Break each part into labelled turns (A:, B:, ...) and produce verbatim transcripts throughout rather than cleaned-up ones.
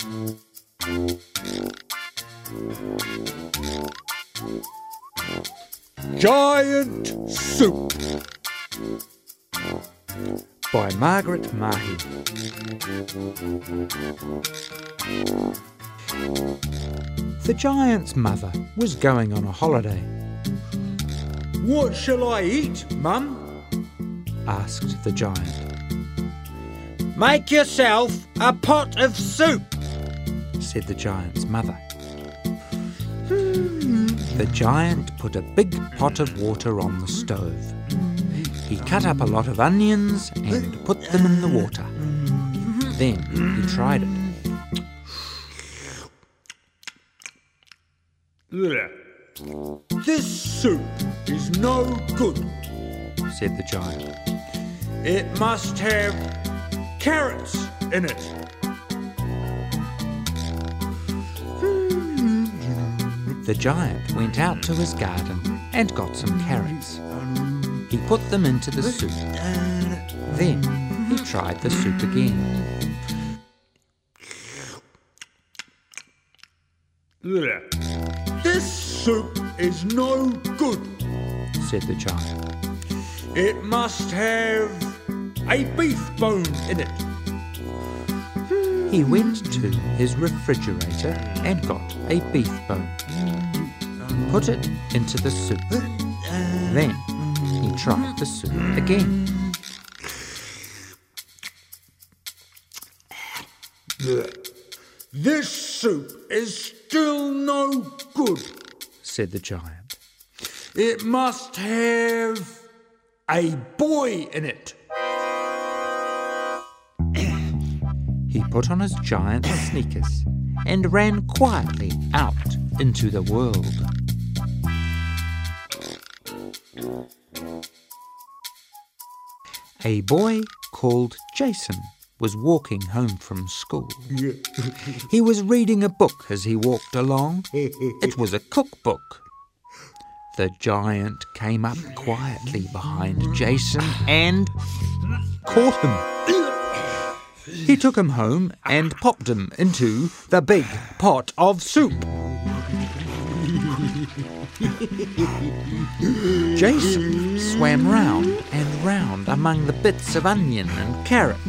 A: Giant Soup by Margaret Mahy. The giant's mother was going on a holiday. "What shall I eat, Mum?" asked the giant. "Make yourself a pot of soup," said the giant's mother. The giant put a big pot of water on the stove. He cut up a lot of onions and put them in the water. Then he tried it. "This soup is no good," said the giant. "It must have carrots in it." The giant went out to his garden and got some carrots. He put them into the soup. Then he tried the soup again. "This soup is no good," said the giant. "It must have a beef bone in it." He went to his refrigerator and got a beef bone. Put it into the soup. Then he tried the soup again. "This soup is still no good," said the giant. "It must have a boy in it." He put on his giant sneakers and ran quietly out into the world. A boy called Jason was walking home from school. He was reading a book as he walked along. It was a cookbook. The giant came up quietly behind Jason and caught him. He took him home and popped him into the big pot of soup. Jason swam round and round among the bits of onion and carrot.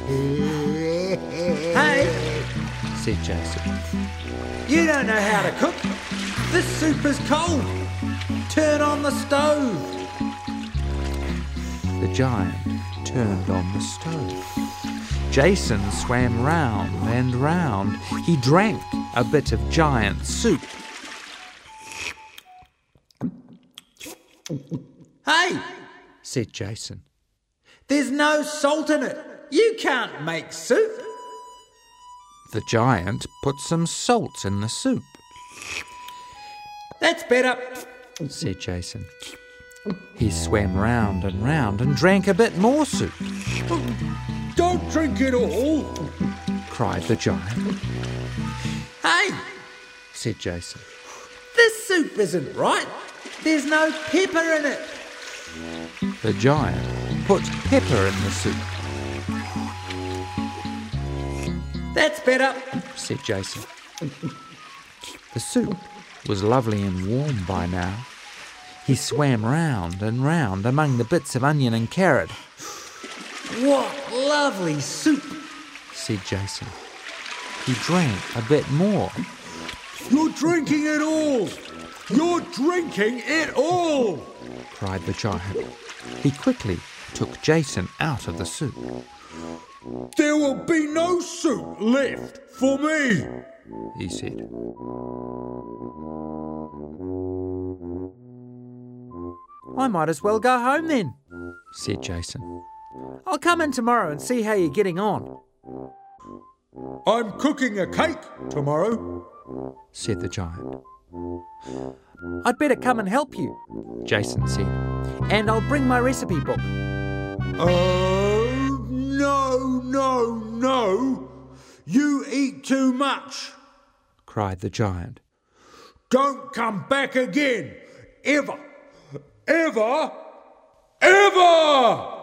A: "Hey," said Jason, "you don't know how to cook. This soup is cold. Turn on the stove." The giant turned on the stove. Jason swam round and round. He drank a bit of giant soup. "Hey," said Jason, "there's no salt in it. You can't make soup." The giant put some salt in the soup. "That's better," said Jason. He swam round and round and drank a bit more soup. "Don't drink it all," cried the giant. "Hey," said Jason, "this soup isn't right. There's no pepper in it." The giant put pepper in the soup. "That's better," said Jason. The soup was lovely and warm by now. He swam round and round among the bits of onion and carrot. "What lovely soup," said Jason. He drank a bit more. "You're drinking it all! You're drinking it all!" cried the giant. He quickly took Jason out of the soup. "There will be no soup left for me," he said. "I might as well go home then," said Jason. "I'll come in tomorrow and see how you're getting on." "I'm cooking a cake tomorrow," said the giant. "I'd better come and help you," Jason said, "and I'll bring my recipe book." "Oh, no, no, no! You eat too much!" cried the giant. "Don't come back again! Ever! Ever! Ever!"